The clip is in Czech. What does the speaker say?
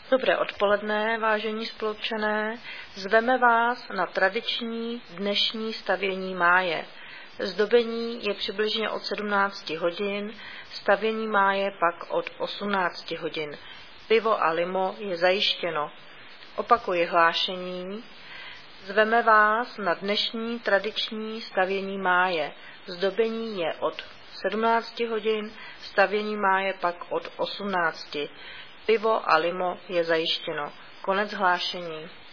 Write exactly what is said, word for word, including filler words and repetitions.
Dobré odpoledne, vážení spoluobčané. Zveme vás na tradiční dnešní stavění máje. Zdobení je přibližně od sedmnácti hodin, stavění máje pak od osmnácti hodin. Pivo a limo je zajištěno. Opakuji hlášení. Zveme vás na dnešní tradiční stavění máje. Zdobení je od sedmnácti hodin, stavění máje pak od osmnácti. Pivo a limo je zajištěno. Konec hlášení.